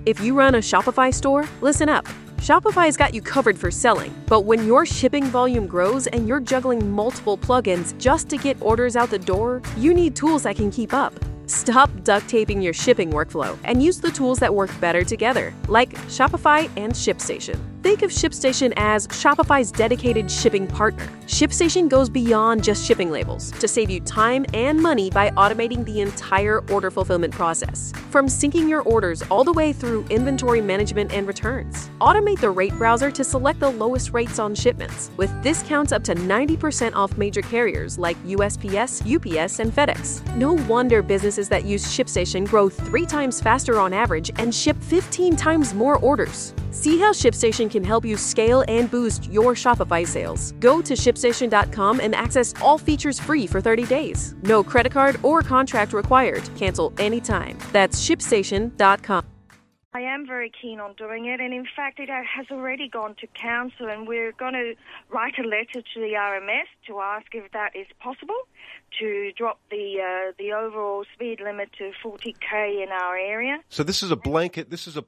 If you run a Shopify store, listen up. Shopify's got you covered for selling, but when your shipping volume grows and you're juggling multiple plugins just to get orders out the door, you need tools that can keep up. Stop duct taping your shipping workflow and use the tools that work better together, like Shopify and ShipStation. Think of ShipStation as Shopify's dedicated shipping partner. ShipStation goes beyond just shipping labels to save you time and money by automating the entire order fulfillment process. From syncing your orders all the way through inventory management and returns. Automate the rate browser to select the lowest rates on shipments, with discounts up to 90% off major carriers like USPS, UPS, and FedEx. No wonder businesses that use ShipStation grow 3 times faster on average and ship 15 times more orders. See how ShipStation can help you scale and boost your Shopify sales. Go to ShipStation.com and access all features free for 30 days. No credit card or contract required. Cancel anytime. That's ShipStation.com. I am very keen on doing it, and in fact it has already gone to council, and we're going to write a letter to the RMS to ask if that is possible, to drop the overall speed limit to 40k in our area. So this is a blanket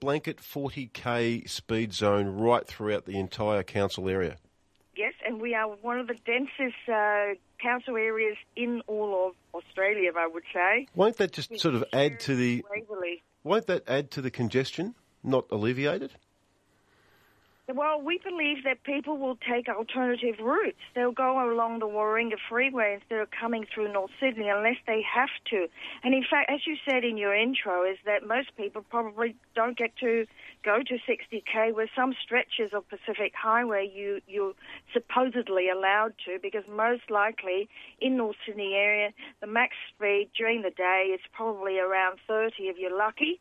40k speed zone right throughout the entire council area. Yes, and we are one of the densest council areas in all of Australia, I would say. Won't that just sort of add to the... Waverley. Won't that add to the congestion, not alleviate it? Well, we believe that people will take alternative routes. They'll go along the Warringah Freeway instead of coming through North Sydney unless they have to. And in fact, as you said in your intro, is that most people probably don't get to go to 60k, where some stretches of Pacific Highway you're supposedly allowed to, because most likely in North Sydney area, the max speed during the day is probably around 30 if you're lucky.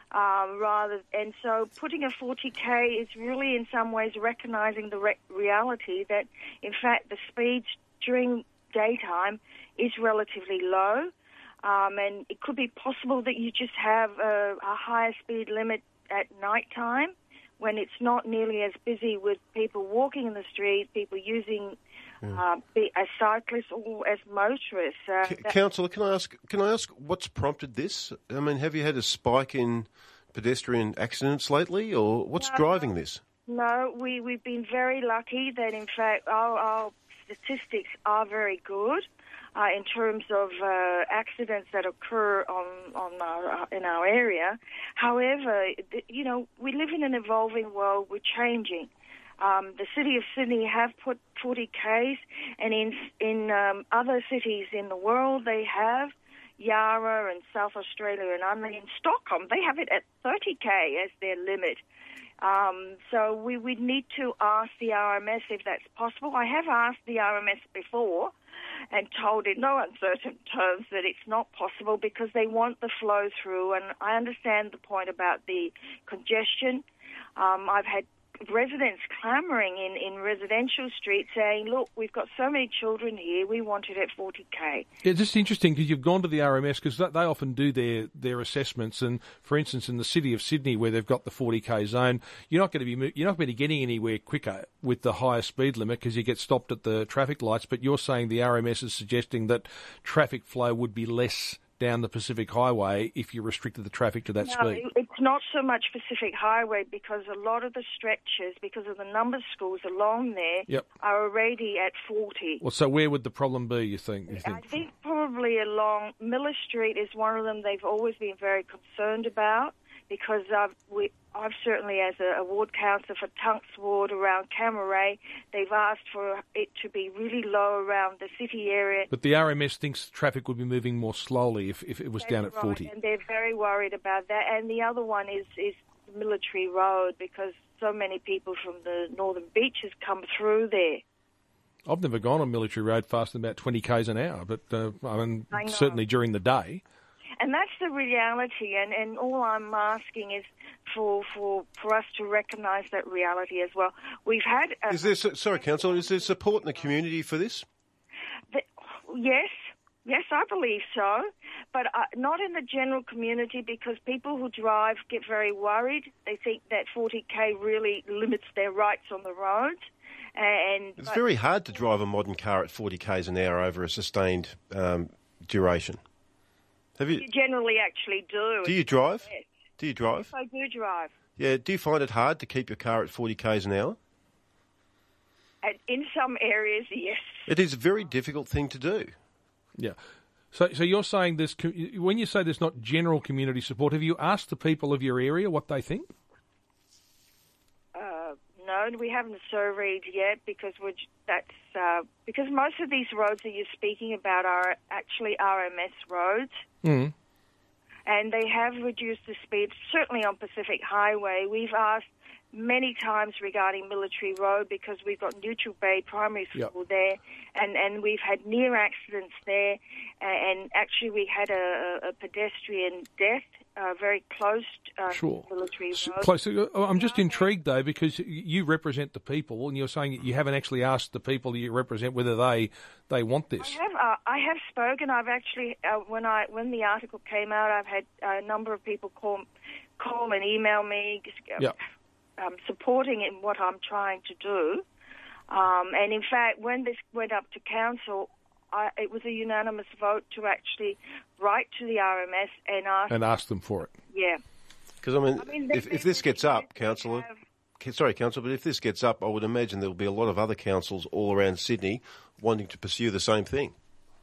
And so putting a 40k is really in some ways recognising the reality that, in fact, the speeds during daytime is relatively low, and it could be possible that you just have a higher speed limit at night time when it's not nearly as busy with people walking in the street, people using as cyclists or as motorists. Councillor, can I ask what's prompted this? I mean, have you had a spike in pedestrian accidents lately, or what's driving this? No, we've been very lucky that, in fact, our statistics are very good in terms of accidents that occur in our area. However, we live in an evolving world. We're changing. The City of Sydney have put 40Ks, and in other cities in the world they have. Yarra and South Australia and only in Stockholm, they have it at 30k as their limit. So we would need to ask the RMS if that's possible. I have asked the RMS before and told in no uncertain terms that it's not possible because they want the flow through, and I understand the point about the congestion. I've had residents clamouring in residential streets saying, look, we've got so many children here, we want it at 40k. It's just interesting because you've gone to the RMS because they often do their assessments, and for instance in the City of Sydney where they've got the 40k zone, you're not going to be getting anywhere quicker with the higher speed limit because you get stopped at the traffic lights, but you're saying the RMS is suggesting that traffic flow would be less down the Pacific Highway if you restricted the traffic to that speed? It's not so much Pacific Highway because a lot of the stretches, because of the number of schools along there, are already at 40. Well, so where would the problem be, you think? I think probably along Miller Street is one of them they've always been very concerned about, because I've certainly, as a ward councillor for Tunks Ward around Camaray, they've asked for it to be really low around the city area. But the RMS thinks traffic would be moving more slowly if it was down at 40. And they're very worried about that. And the other one is Military Road, because so many people from the Northern Beaches come through there. I've never gone on Military Road faster than about 20 k's an hour, but certainly during the day. And that's the reality, and all I'm asking is for us to recognise that reality as well. We've had... Sorry, Councillor, is there support in the community for this? Yes, I believe so, but not in the general community, because people who drive get very worried. They think that 40k really limits their rights on the roads. It's very hard to drive a modern car at 40 k's an hour over a sustained duration. You generally actually do. Do you drive? Yes. Do you drive? I do drive. Yeah. Do you find it hard to keep your car at 40 k's an hour? And in some areas, yes. It is a very difficult thing to do. Yeah. So you're saying this when you say there's not general community support, have you asked the people of your area what they think? No, we haven't surveyed yet because because most of these roads that you're speaking about are actually RMS roads. Mm. And they have reduced the speed, certainly on Pacific Highway. We've asked many times regarding Military Road because we've got Neutral Bay Primary School there, and we've had near accidents there, and actually we had a pedestrian death very close to Military Road. Close. I'm just intrigued, though, because you represent the people, and you're saying that you haven't actually asked the people that you represent whether they want this. I have spoken. I've actually, when the article came out, I've had a number of people call and email me, supporting in what I'm trying to do. And in fact, when this went up to council, it was a unanimous vote to actually write to the RMS and ask them for it. Yeah. Because, I mean if this gets up, Councillor... Sorry, Councillor, but if this gets up, I would imagine there will be a lot of other councils all around Sydney wanting to pursue the same thing.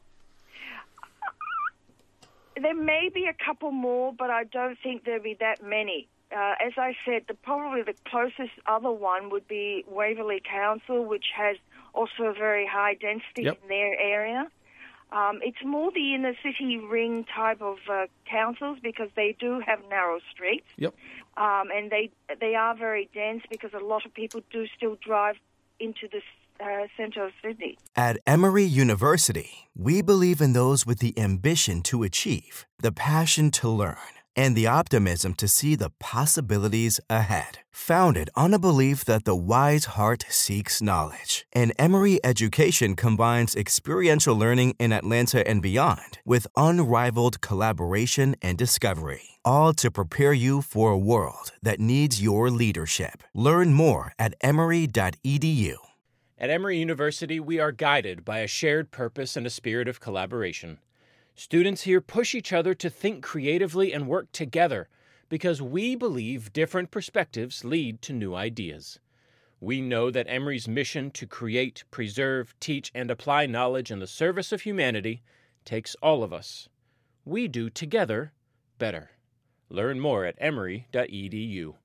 There may be a couple more, but I don't think there'll be that many. As I said, probably the closest other one would be Waverley Council, which has also a very high density in their area. It's more the inner city ring type of councils because they do have narrow streets. Yep. And they are very dense because a lot of people do still drive into the centre of Sydney. At Emory University, we believe in those with the ambition to achieve, the passion to learn, and the optimism to see the possibilities ahead. Founded on a belief that the wise heart seeks knowledge, and Emory Education combines experiential learning in Atlanta and beyond with unrivaled collaboration and discovery, all to prepare you for a world that needs your leadership. Learn more at emory.edu. At Emory University, we are guided by a shared purpose and a spirit of collaboration. Students here push each other to think creatively and work together because we believe different perspectives lead to new ideas. We know that Emory's mission to create, preserve, teach, and apply knowledge in the service of humanity takes all of us. We do together better. Learn more at emory.edu.